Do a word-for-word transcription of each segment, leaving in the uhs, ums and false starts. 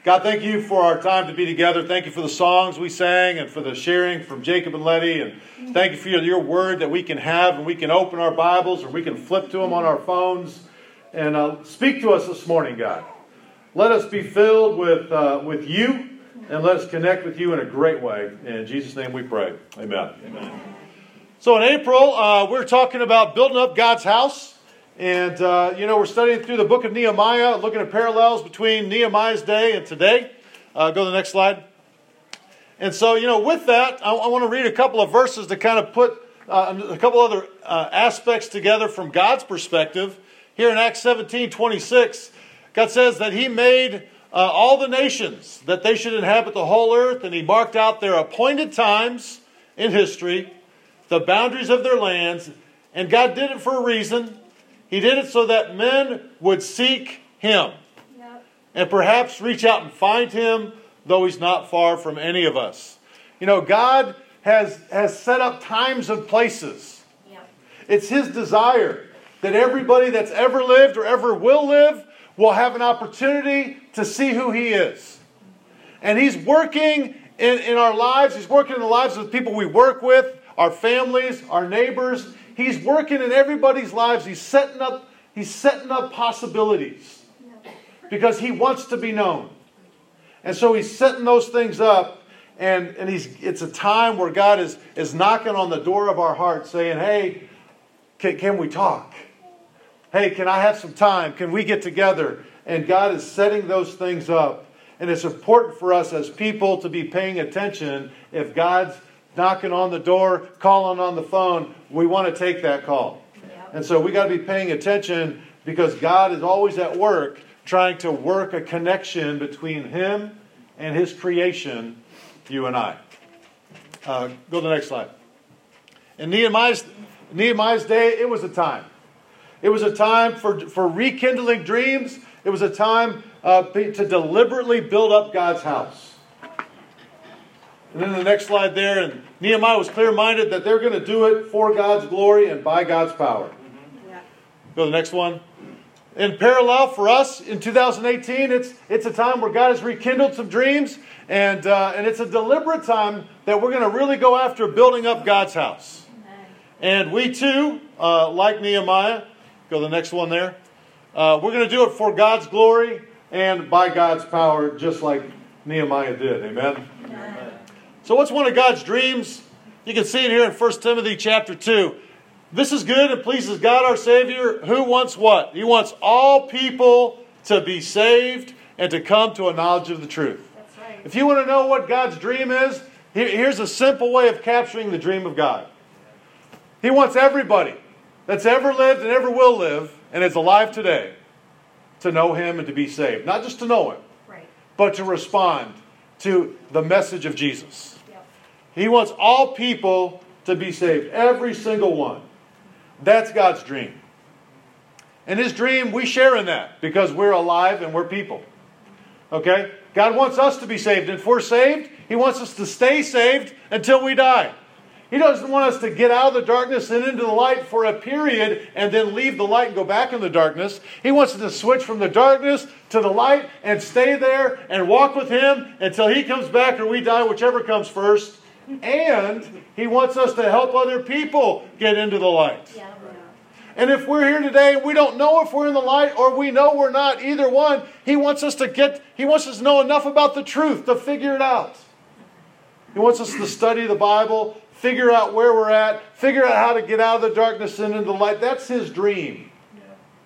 God, thank you for our time to be together. Thank you for the songs we sang and for the sharing from Jacob and Letty. And thank you for your, your word that we can have and we can open our Bibles or we can flip to them on our phones. And uh, speak to us this morning, God. Let us be filled with, uh, with you and let us connect with you in a great way. In Jesus' name we pray. Amen. Amen. So in April, uh, we're talking about building up God's house. And, uh, you know, we're studying through the book of Nehemiah, looking at parallels between Nehemiah's day and today. Uh, go to the next slide. And so, you know, with that, I, I want to read a couple of verses to kind of put uh, a couple other uh, aspects together from God's perspective. Here in Acts seventeen twenty-six, God says that He made uh, all the nations, that they should inhabit the whole earth, and He marked out their appointed times in history, the boundaries of their lands, and God did it for a reason. He did it so that men would seek Him. Yep. And perhaps reach out and find Him, though He's not far from any of us. You know, God has, has set up times and places. Yep. It's His desire that everybody that's ever lived or ever will live will have an opportunity to see who He is. And He's working in, in our lives. He's working in the lives of the people we work with, our families, our neighbors. He's working in everybody's lives. He's setting up, he's setting up possibilities because He wants to be known. And so He's setting those things up, and, and he's, it's a time where God is, is knocking on the door of our heart saying, hey, can, can we talk? Hey, can I have some time? Can we get together? And God is setting those things up. And it's important for us as people to be paying attention. If God's knocking on the door, calling on the phone, we want to take that call. Yep. And so we got to be paying attention because God is always at work trying to work a connection between Him and His creation, you and I. Uh, go to the next slide. In Nehemiah's, Nehemiah's day, it was a time. It was a time for, for rekindling dreams. It was a time uh, to deliberately build up God's house. And then the next slide there, and Nehemiah was clear-minded that they're going to do it for God's glory and by God's power. Mm-hmm. Yeah. Go to the next one. In parallel for us in two thousand eighteen, it's it's a time where God has rekindled some dreams, and uh, and it's a deliberate time that we're going to really go after building up God's house. Amen. And we too, uh, like Nehemiah, go to the next one there. Uh, we're going to do it for God's glory and by God's power, just like Nehemiah did. Amen. Amen. So what's one of God's dreams? You can see it here in First Timothy chapter two. This is good and pleases God our Savior, who wants what? He wants all people to be saved and to come to a knowledge of the truth. That's right. If you want to know what God's dream is, here's a simple way of capturing the dream of God. He wants everybody that's ever lived and ever will live and is alive today to know Him and to be saved. Not just to know Him, right, but to respond to the message of Jesus. He wants all people to be saved. Every single one. That's God's dream. And His dream, we share in that because we're alive and we're people. Okay? God wants us to be saved. And if we're saved, He wants us to stay saved until we die. He doesn't want us to get out of the darkness and into the light for a period and then leave the light and go back in the darkness. He wants us to switch from the darkness to the light and stay there and walk with Him until He comes back or we die, whichever comes first. And He wants us to help other people get into the light. Yeah. And if we're here today and we don't know if we're in the light or we know we're not, either one, He wants us to get, He wants us to know enough about the truth to figure it out. He wants us to study the Bible, figure out where we're at, figure out how to get out of the darkness and into the light. That's His dream. Yeah.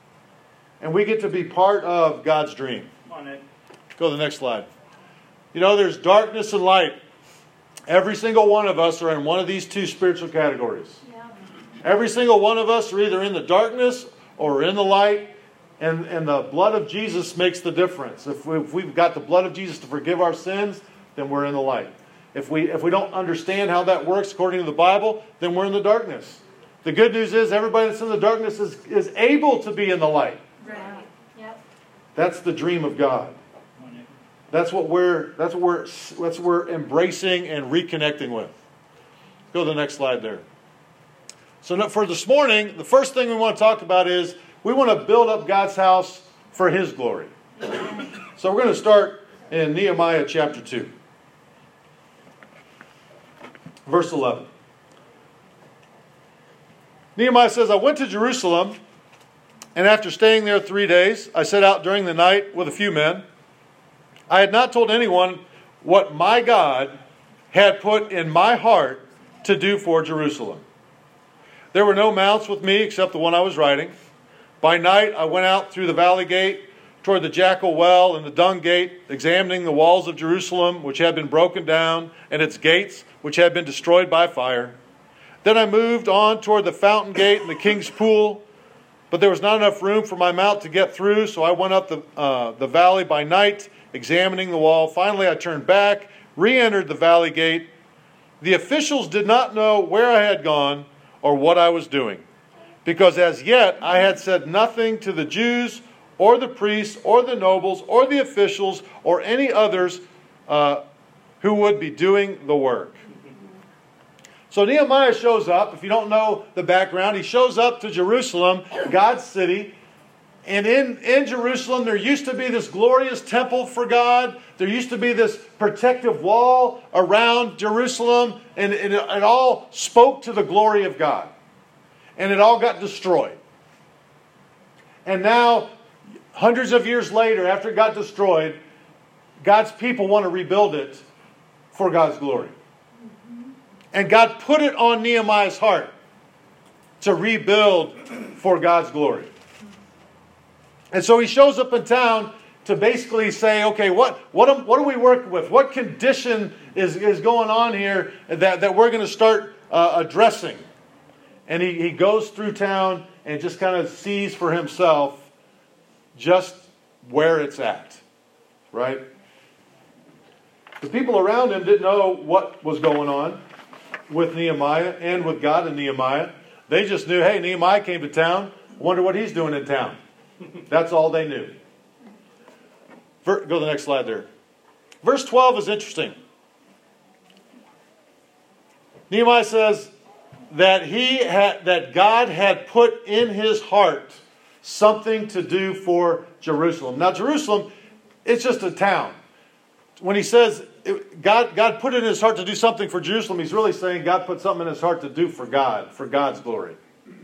And we get to be part of God's dream. Come on, Nick. Go to the next slide. You know, there's darkness and light. Every single one of us are in one of these two spiritual categories. Yeah. Every single one of us are either in the darkness or in the light. And, and the blood of Jesus makes the difference. If, we, if we've got the blood of Jesus to forgive our sins, then we're in the light. If we, if we don't understand how that works according to the Bible, then we're in the darkness. The good news is everybody that's in the darkness is, is able to be in the light. Right. Yep. That's the dream of God. That's what we're that's what we're that's what we're embracing and reconnecting with. Go to the next slide there. So for this morning, the first thing we want to talk about is we want to build up God's house for His glory. So we're going to start in Nehemiah chapter two. Verse eleven. Nehemiah says, I went to Jerusalem, and after staying there three days, I set out during the night with a few men. I had not told anyone what my God had put in my heart to do for Jerusalem. There were no mounts with me except the one I was riding. By night I went out through the valley gate toward the Jackal Well and the Dung Gate, examining the walls of Jerusalem, which had been broken down, and its gates, which had been destroyed by fire. Then I moved on toward the Fountain Gate and the King's Pool, but there was not enough room for my mount to get through, so I went up the, uh, the valley by night, examining the wall. Finally, I turned back, re-entered the valley gate. The officials did not know where I had gone or what I was doing, because as yet I had said nothing to the Jews or the priests or the nobles or the officials or any others uh, who would be doing the work. So Nehemiah shows up. If you don't know the background, he shows up to Jerusalem, God's city. And in, in Jerusalem, there used to be this glorious temple for God. There used to be this protective wall around Jerusalem. And, and it, it all spoke to the glory of God. And it all got destroyed. And now, hundreds of years later, after it got destroyed, God's people want to rebuild it for God's glory. And God put it on Nehemiah's heart to rebuild for God's glory. And so he shows up in town to basically say, okay, what, what, what are we working with? What condition is, is going on here that, that we're going to start uh, addressing? And he, he goes through town and just kind of sees for himself just where it's at. Right? The people around him didn't know what was going on with Nehemiah and with God and Nehemiah. They just knew, hey, Nehemiah came to town. Wonder what he's doing in town. That's all they knew. Go to the next slide there. Verse twelve is interesting. Nehemiah says that he had, that God had put in his heart something to do for Jerusalem. Now, Jerusalem, it's just a town. When he says it, God, God put it in his heart to do something for Jerusalem, he's really saying God put something in his heart to do for God, for God's glory.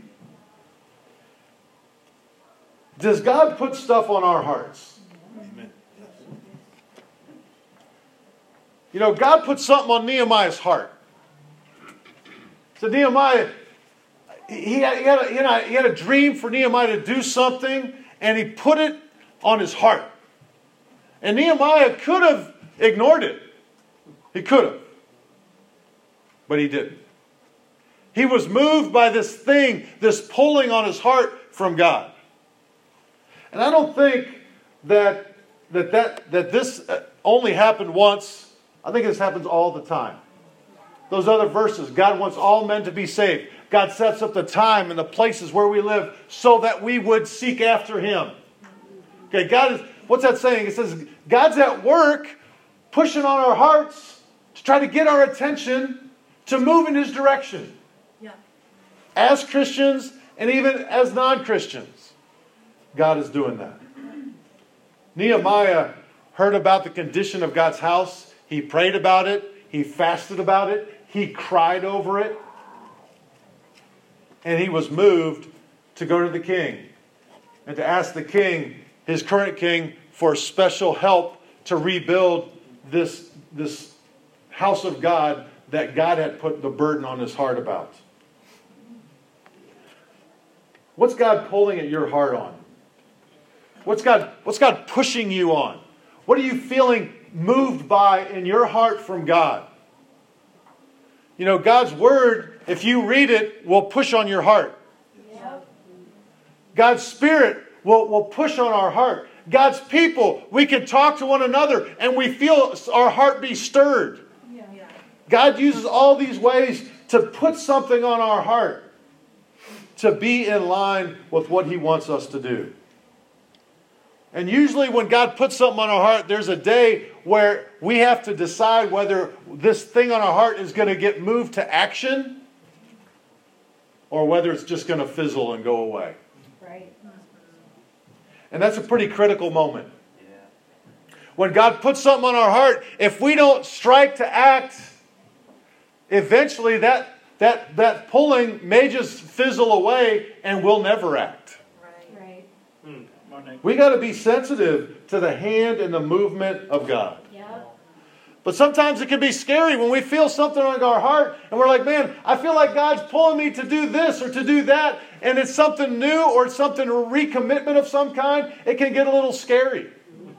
Does God put stuff on our hearts? Amen. You know, God put something on Nehemiah's heart. So Nehemiah, he had, he, had a, you know, he had a dream for Nehemiah to do something, and he put it on his heart. And Nehemiah could have ignored it. He could have. But he didn't. He was moved by this thing, this pulling on his heart from God. And I don't think that, that, that, that this only happened once. I think this happens all the time. Those other verses, God wants all men to be saved. God sets up the time and the places where we live so that we would seek after Him. Okay, God is, what's that saying? It says, God's at work pushing on our hearts to try to get our attention to move in His direction. Yeah. As Christians and even as non-Christians. God is doing that. Nehemiah heard about the condition of God's house. He prayed about it. He fasted about it. He cried over it. And he was moved to go to the king and to ask the king, his current king, for special help to rebuild this, this house of God that God had put the burden on his heart about. What's God pulling at your heart on? What's God, what's God pushing you on? What are you feeling moved by in your heart from God? You know, God's Word, if you read it, will push on your heart. Yep. God's Spirit will, will push on our heart. God's people, we can talk to one another and we feel our heart be stirred. Yeah. God uses all these ways to put something on our heart to be in line with what He wants us to do. And usually when God puts something on our heart, there's a day where we have to decide whether this thing on our heart is going to get moved to action or whether it's just going to fizzle and go away. Right. And that's a pretty critical moment. Yeah. When God puts something on our heart, if we don't strike to act, eventually that, that, that pulling may just fizzle away and we'll never act. Right. Right. We got to be sensitive to the hand and the movement of God. But sometimes it can be scary when we feel something on our heart and we're like, man, I feel like God's pulling me to do this or to do that. And it's something new or it's something, a recommitment of some kind. It can get a little scary.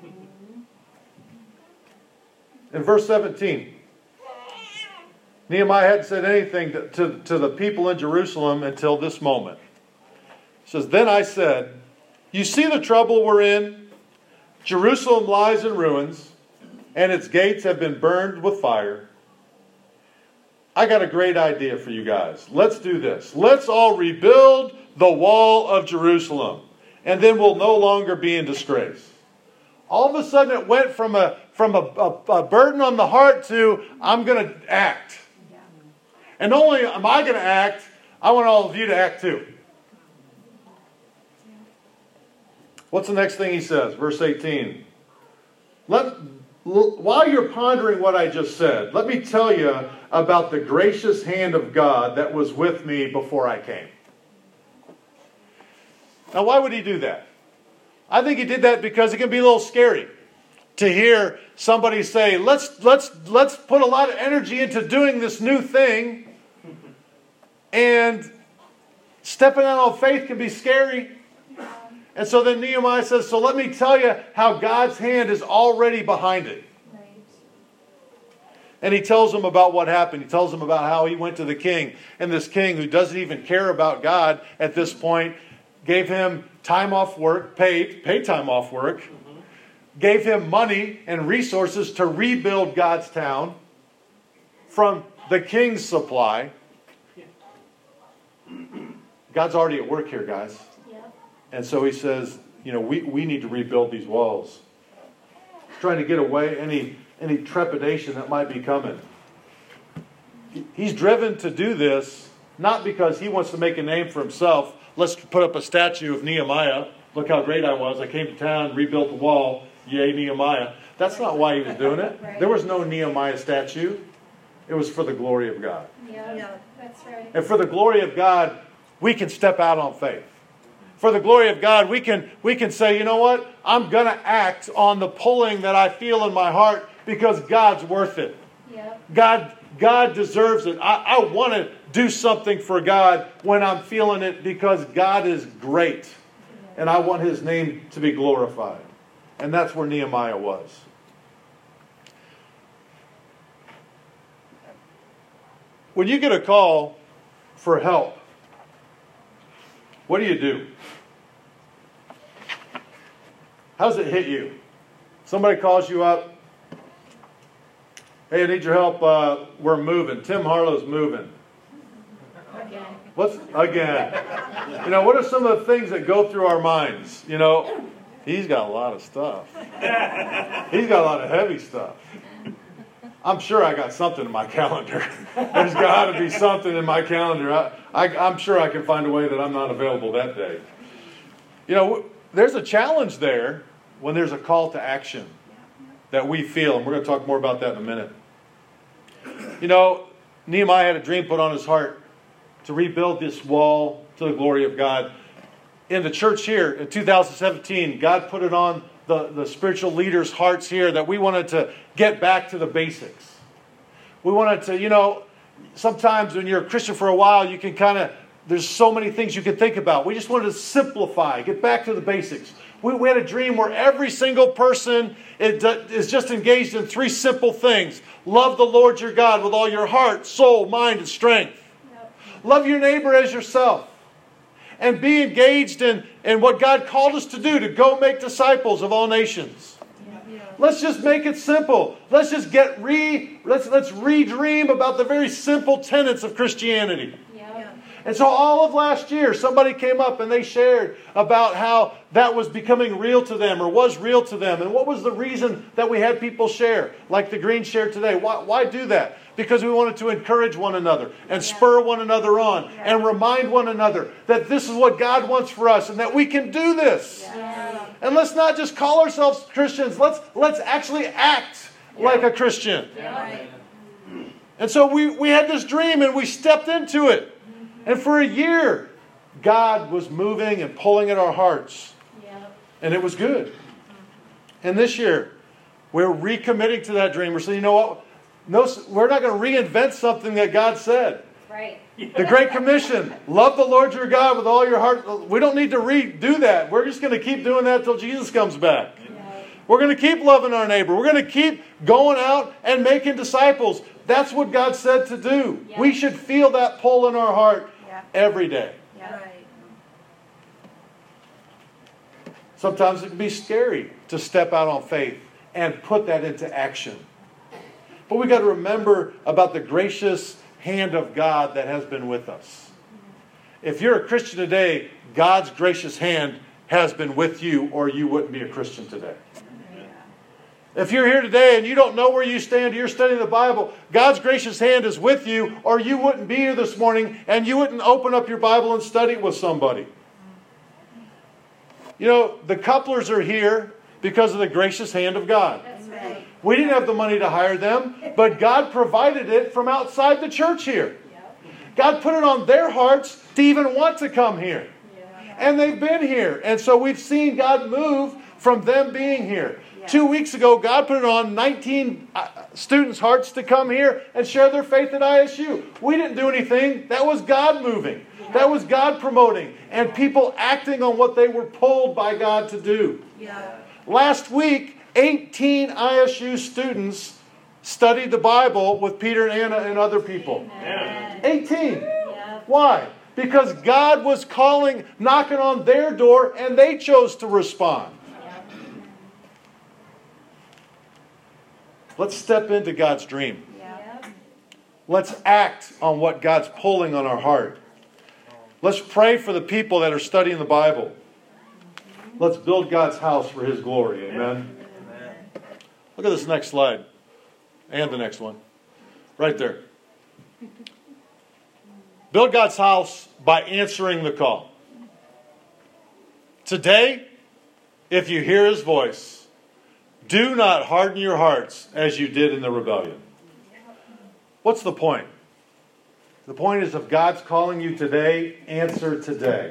In verse seventeen, Nehemiah hadn't said anything to, to, to the people in Jerusalem until this moment. It says, then I said, you see the trouble we're in? Jerusalem lies in ruins, and its gates have been burned with fire. I got a great idea for you guys. Let's do this. Let's all rebuild the wall of Jerusalem, and then we'll no longer be in disgrace. All of a sudden it went from a, from a, a, a burden on the heart to, I'm going to act. And not only am I going to act, I want all of you to act too. What's the next thing he says? Verse eighteen. Let... While you're pondering what I just said, let me tell you about the gracious hand of God that was with me before I came. Now, why would he do that? I think he did that because it can be a little scary to hear somebody say, let's, let's, let's put a lot of energy into doing this new thing. And stepping out on faith can be scary. And so then Nehemiah says, so let me tell you how God's hand is already behind it. Right. And he tells them about what happened. He tells them about how he went to the king. And this king, who doesn't even care about God at this point, gave him time off work, paid, paid time off work, mm-hmm. gave him money and resources to rebuild God's town from the king's supply. God's already at work here, guys. And so he says, you know, we, we need to rebuild these walls. He's trying to get away any, any trepidation that might be coming. He's driven to do this, not because he wants to make a name for himself. Let's put up a statue of Nehemiah. Look how great I was. I came to town, rebuilt the wall. Yay, Nehemiah. That's not why he was doing it. Right. There was no Nehemiah statue. It was for the glory of God. Yeah, yeah, that's right. And for the glory of God, we can step out on faith. For the glory of God, we can, we can say, you know what? I'm going to act on the pulling that I feel in my heart because God's worth it. Yep. God, God deserves it. I, I want to do something for God when I'm feeling it because God is great. And I want His name to be glorified. And that's where Nehemiah was. When you get a call for help, what do you do? How does it hit you? Somebody calls you up. Hey, I need your help. Uh, we're moving. Tim Harlow's moving. Again. What's again? You know, what are some of the things that go through our minds? You know, he's got a lot of stuff. He's got a lot of heavy stuff. I'm sure I got something in my calendar. There's got to be something in my calendar. I, I, I'm sure I can find a way that I'm not available that day. You know, there's a challenge there when there's a call to action that we feel. And we're going to talk more about that in a minute. You know, Nehemiah had a dream put on his heart to rebuild this wall to the glory of God. In the church here in two thousand seventeen, God put it on the, the spiritual leaders' hearts here that we wanted to get back to the basics. We wanted to, you know, sometimes when you're a Christian for a while, you can kind of, there's so many things you can think about. We just wanted to simplify, get back to the basics. We, we had a dream where every single person is just engaged in three simple things. Love the Lord your God with all your heart, soul, mind, and strength. Yep. Love your neighbor as yourself. And be engaged in, in what God called us to do, to go make disciples of all nations. Yeah. Let's just make it simple. Let's just get re let's let's re-dream about the very simple tenets of Christianity. Yeah. And so all of last year, somebody came up and they shared about how that was becoming real to them or was real to them. And what was the reason that we had people share, like the Greens shared today? Why, why do that? Because we wanted to encourage one another and Yeah. spur one another on Yeah. and remind one another that this is what God wants for us and that we can do this. Yeah. And let's not just call ourselves Christians. Let's, let's actually act like a Christian. Right. And so we, we had this dream and we stepped into it. And for a year, God was moving and pulling at our hearts. Yeah. And it was good. And this year, we're recommitting to that dream. We're saying, you know what? No, we're not going to reinvent something that God said. Right. The Great Commission, love the Lord your God with all your heart. We don't need to redo that. We're just going to keep doing that till Jesus comes back. Yeah. We're going to keep loving our neighbor. We're going to keep going out and making disciples. That's what God said to do. Yeah. We should feel that pull in our heart Yeah. every day. Yeah. Right. Sometimes it can be scary to step out on faith and put that into action. But we've got to remember about the gracious hand of God that has been with us. If you're a Christian today, God's gracious hand has been with you, or you wouldn't be a Christian today. If you're here today and you don't know where you stand, you're studying the Bible, God's gracious hand is with you, or you wouldn't be here this morning and you wouldn't open up your Bible and study it with somebody. You know, the couplers are here because of the gracious hand of God. That's right. We didn't have the money to hire them, but God provided it from outside the church here. Yep. God put it on their hearts to even want to come here. Yeah. And they've been here. And so we've seen God move from them being here. Yeah. Two weeks ago, God put it on nineteen students' hearts to come here and share their faith at I S U. We didn't do anything. That was God moving. Yeah. That was God promoting. And people acting on what they were pulled by God to do. Yeah. Last week, eighteen I S U students studied the Bible with Peter and Anna and other people. Amen. eighteen. Yeah. Why? Because God was calling, knocking on their door, and they chose to respond. Yeah. Let's step into God's dream. Yeah. Let's act on what God's pulling on our heart. Let's pray for the people that are studying the Bible. Let's build God's house for His glory. Amen. Look at this next slide. And the next one. Right there. Build God's house by answering the call. Today, if you hear His voice, do not harden your hearts as you did in the rebellion. What's the point? The point is, if God's calling you today, answer today.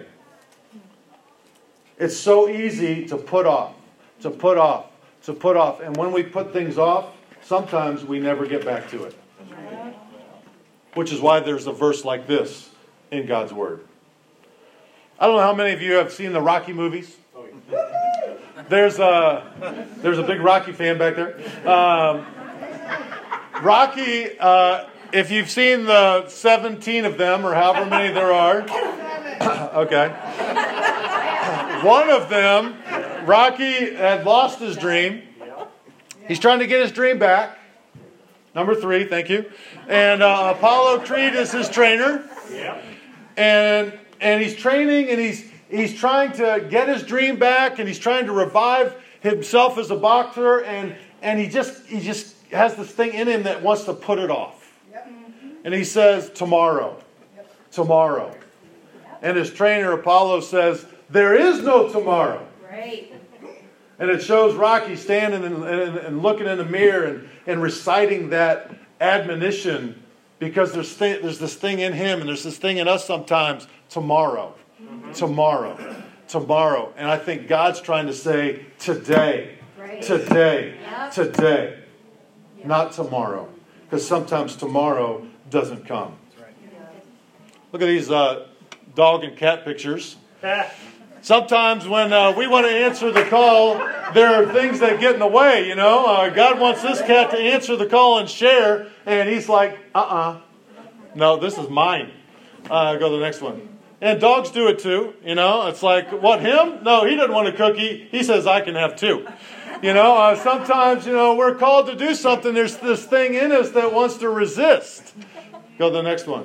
It's so easy to put off, to put off, to put off. And when we put things off, sometimes we never get back to it. Which is why there's a verse like this in God's Word. I don't know how many of you have seen the Rocky movies. There's a, there's a big Rocky fan back there. Um, Rocky, uh, if you've seen the seventeen of them, or however many there are. Okay. One of them, Rocky had lost his dream. He's trying to get his dream back. Number three, thank you. And uh, Apollo Creed is his trainer. And and he's training and he's he's trying to get his dream back, and he's trying to revive himself as a boxer, and and he just he just has this thing in him that wants to put it off. And he says, tomorrow. Tomorrow. And his trainer Apollo says, there is no tomorrow. Right. And it shows Rocky standing and, and, and looking in the mirror and, and reciting that admonition, because there's, th- there's this thing in him and there's this thing in us sometimes, tomorrow, mm-hmm. tomorrow, tomorrow. And I think God's trying to say today, Right. today, Yep. today, Yep. not tomorrow. Because sometimes tomorrow doesn't come. Look at these uh, dog and cat pictures. Sometimes when uh, we want to answer the call, there are things that get in the way, you know. Uh, God wants this cat to answer the call and share, and he's like, uh-uh. No, this is mine. Uh, go to the next one. And dogs do it too, you know. It's like, what, him? No, he doesn't want a cookie. He says, I can have two. You know, uh, sometimes, you know, we're called to do something. There's this thing in us that wants to resist. Go to the next one.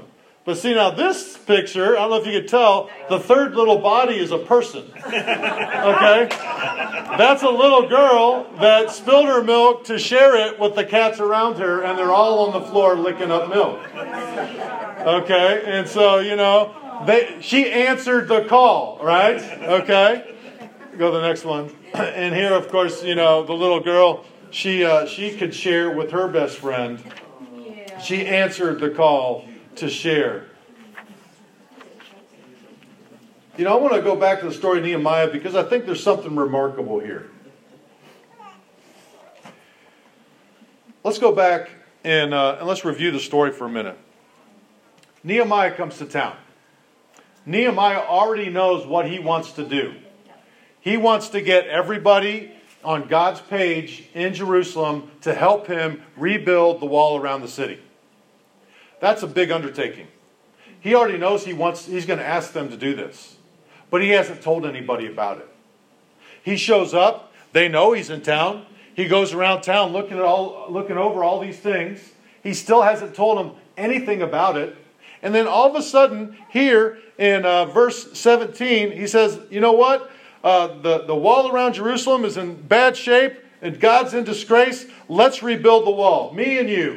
But see, now this picture, I don't know if you could tell, the third little body is a person. Okay? That's a little girl that spilled her milk to share it with the cats around her, and they're all on the floor licking up milk. Okay? And so, you know, they, she answered the call, right? Okay? Go to the next one. And here, of course, you know, the little girl, she uh, she could share with her best friend. She answered the call to share. You know, I want to go back to the story of Nehemiah because I think there's something remarkable here. Let's go back and, uh, and let's review the story for a minute. Nehemiah comes to town. Nehemiah already knows what he wants to do. He wants to get everybody on God's page in Jerusalem to help him rebuild the wall around the city. That's a big undertaking. He already knows he wants, he's going to ask them to do this. But he hasn't told anybody about it. He shows up. They know he's in town. He goes around town looking at all, looking over all these things. He still hasn't told them anything about it. And then all of a sudden, here in uh, verse seventeen, he says, you know what? Uh, the, the wall around Jerusalem is in bad shape and God's in disgrace. Let's rebuild the wall. Me and you.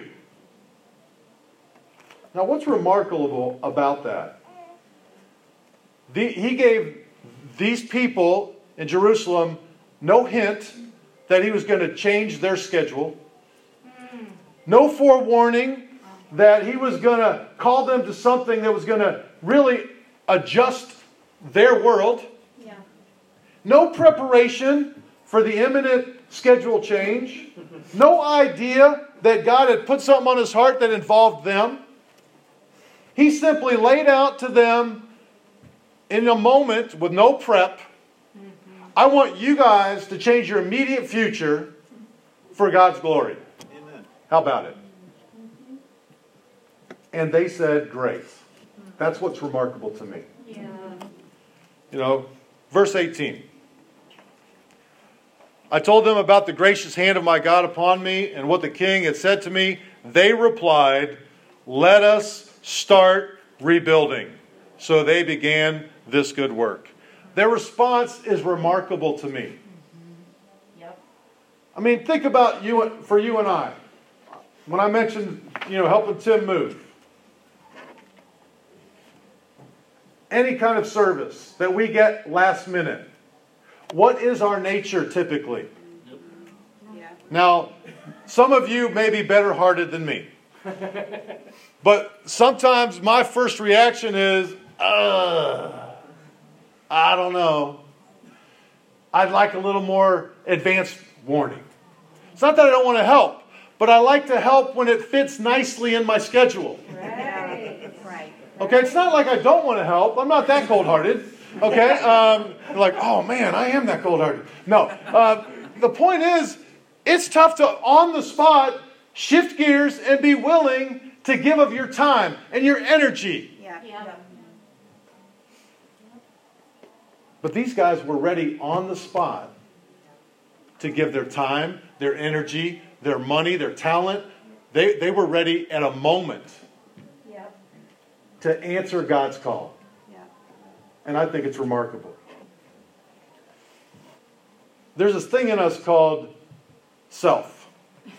Now, what's remarkable about that? The, he gave these people in Jerusalem no hint that he was going to change their schedule. No forewarning that he was going to call them to something that was going to really adjust their world. Yeah. No preparation for the imminent schedule change. No idea that God had put something on his heart that involved them. He simply laid out to them in a moment with no prep. I want you guys to change your immediate future for God's glory. Amen. How about it? And they said, great. That's what's remarkable to me. Yeah. You know, verse eighteen. I told them about the gracious hand of my God upon me and what the king had said to me. They replied, let us start rebuilding. So they began this good work. Their response is remarkable to me. Yep. I mean, think about you for you and I. When I mentioned, you know, helping Tim move. Any kind of service that we get last minute. What is our nature typically? Yeah. Now, some of you may be better hearted than me. But sometimes my first reaction is, ugh. I don't know. I'd like a little more advanced warning. It's not that I don't want to help, but I like to help when it fits nicely in my schedule. Right. Right. Okay, it's not like I don't want to help. I'm not that cold-hearted. Okay, um, like, oh man, I am that cold-hearted. No, uh, the point is, it's tough to, on the spot, shift gears and be willing to give of your time and your energy. Yeah. Yeah. But these guys were ready on the spot to give their time, their energy, their money, their talent. They, they were ready at a moment Yep. to answer God's call. Yeah. And I think it's remarkable. There's this thing in us called self.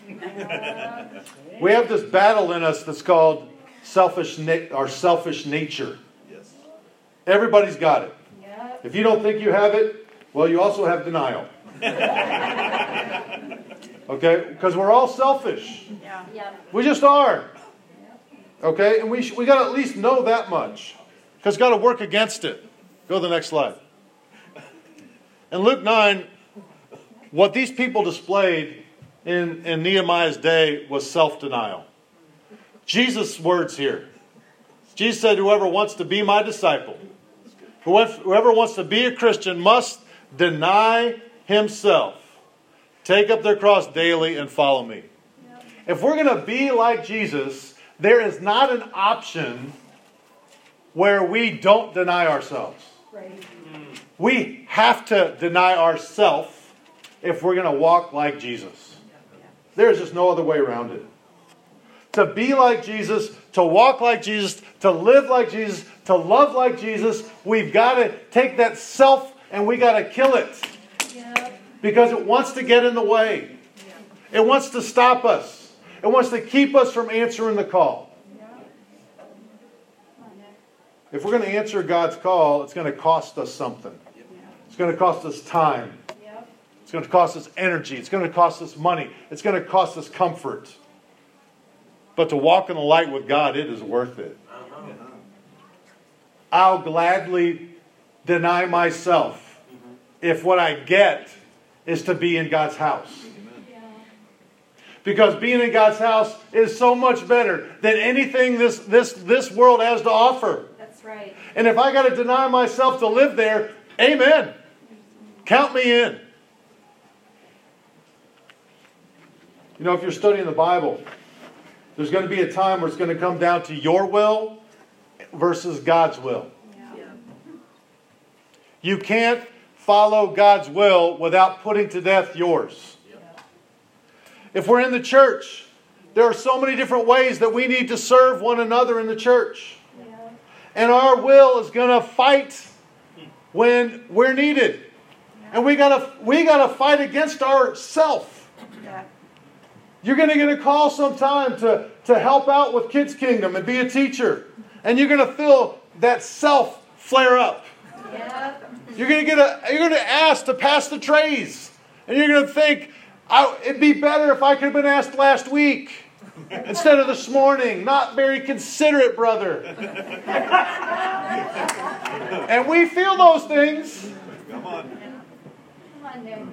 We have this battle in us that's called selfish, na- our selfish nature. Yes. Everybody's got it. Yep. If you don't think you have it, well, you also have denial. Okay? Because we're all selfish. Yeah. Yep. We just are. Okay? And we, sh- we got to at least know that much. Because got to work against it. Go to the next slide. In Luke nine, what these people displayed in, in Nehemiah's day was self-denial. Jesus' words here. Jesus said, whoever wants to be my disciple, whoever wants to be a Christian must deny himself, take up their cross daily and follow me. Yep. If we're going to be like Jesus, there is not an option where we don't deny ourselves. Right. We have to deny ourselves if we're going to walk like Jesus. There's just no other way around it. to be like Jesus, to walk like Jesus, to live like Jesus, to love like Jesus, we've got to take that self and we got to kill it. Yep. Because it wants to get in the way. It wants to stop us. It wants to keep us from answering the call. If we're going to answer God's call, it's going to cost us something. It's going to cost us time. It's going to cost us energy. It's going to cost us money. It's going to cost us comfort. But to walk in the light with God, it is worth it. I'll gladly deny myself if what I get is to be in God's house. Because being in God's house is so much better than anything this, this, this world has to offer. That's right. And if I got to deny myself to live there, amen. Count me in. You know, if you're studying the Bible, there's going to be a time where it's going to come down to your will versus God's will. Yeah. You can't follow God's will without putting to death yours. If we're in the church, there are so many different ways that we need to serve one another in the church. Yeah. And our will is going to fight when we're needed. And we gotta we gotta fight against ourself. Yeah. You're going to get a call sometime to, to help out with Kids Kingdom and be a teacher. And you're going to feel that self flare up. Yeah. You're going to get a you're going to ask to pass the trays. And you're going to think, I, it'd be better if I could have been asked last week instead of this morning. Not very considerate, brother. And we feel those things. Come on, Nick.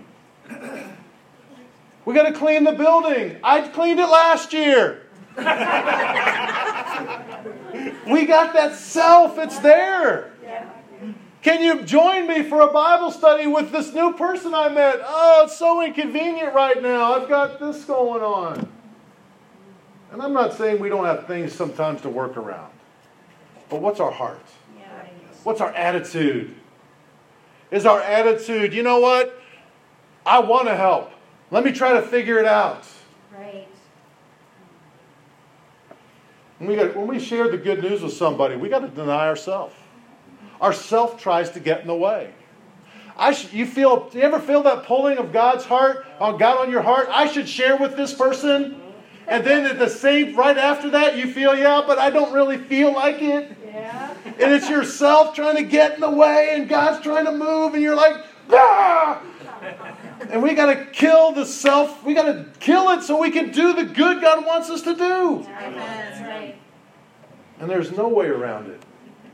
We got to clean the building. I cleaned it last year. We got that self. It's there. Yeah. Can you join me for a Bible study with this new person I met? Oh, it's so inconvenient right now. I've got this going on. And I'm not saying we don't have things sometimes to work around. But what's our heart? Yeah. What's our attitude? Is our attitude, you know what? I want to help. Let me try to figure it out. Right. When we, got, when we share the good news with somebody, we got to deny ourselves. Our self tries to get in the way. I sh- you feel? Do you ever feel that pulling of God's heart, on God on your heart? I should share with this person, and then at the same right after that, you feel, yeah, but I don't really feel like it. Yeah. And it's yourself trying to get in the way, and God's trying to move, and you're like, ah! And we got to kill the self. We got to kill it so we can do the good God wants us to do. Amen. That's right. And there's no way around it.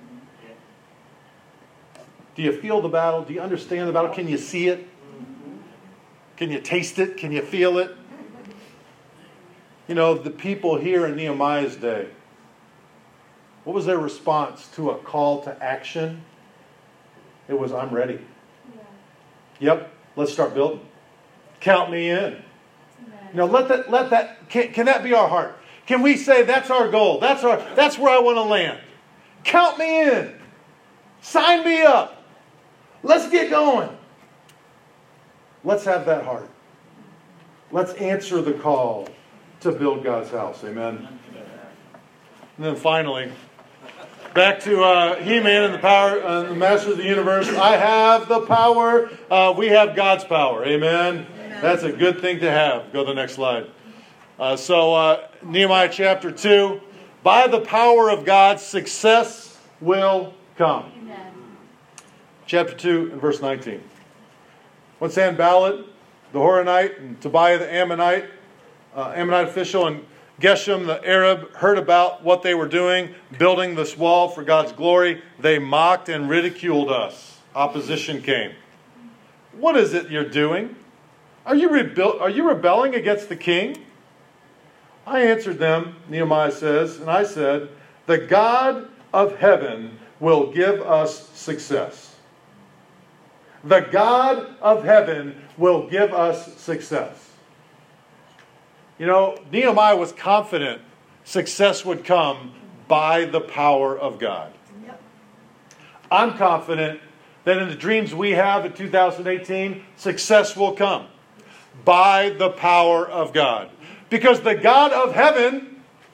Do you feel the battle? Do you understand the battle? Can you see it? Can you taste it? Can you feel it? You know, the people here in Nehemiah's day, what was their response to a call to action? It was, I'm ready. Yeah. Yep, let's start building. Count me in. Amen. You know, let that, let that, can, can that be our heart? Can we say that's our goal? That's our, that's where I want to land. Count me in. Sign me up. Let's get going. Let's have that heart. Let's answer the call to build God's house. Amen. And then finally, back to uh, He-Man and the power, uh, the Master of the Universe. I have the power. Uh, we have God's power. Amen. Amen. That's a good thing to have. Go to the next slide. Uh, so uh, Nehemiah chapter two. By the power of God, success will come. Amen. Chapter two and verse nineteen. When Sanballat, the Horonite, and Tobiah the Ammonite, uh, Ammonite official, and Geshem the Arab heard about what they were doing, building this wall for God's glory, they mocked and ridiculed us. Opposition came. What is it you're doing? Are you, rebe- are you rebelling against the king? I answered them, Nehemiah says, and I said, the God of heaven will give us success. The God of heaven will give us success. You know, Nehemiah was confident success would come by the power of God. Yep. I'm confident that in the dreams we have in two thousand eighteen, success will come by the power of God. Because the God of heaven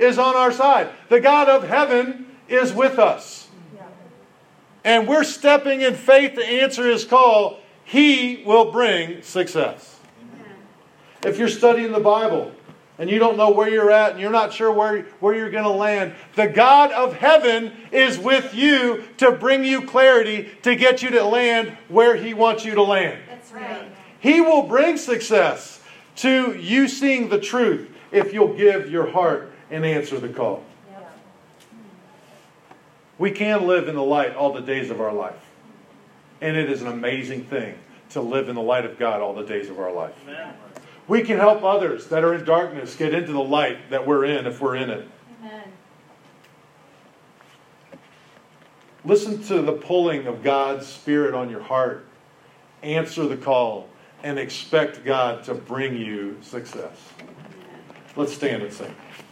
is on our side. The God of heaven is with us. And we're stepping in faith to answer His call. He will bring success. If you're studying the Bible and you don't know where you're at and you're not sure where, where you're going to land, the God of heaven is with you to bring you clarity to get you to land where He wants you to land. That's right. He will bring success to you seeing the truth if you'll give your heart and answer the call. Yep. We can live in the light all the days of our life. And it is an amazing thing to live in the light of God all the days of our life. Amen. We can help others that are in darkness get into the light that we're in if we're in it. Amen. Listen to the pulling of God's Spirit on your heart. Answer the call and expect God to bring you success. Let's stand and sing.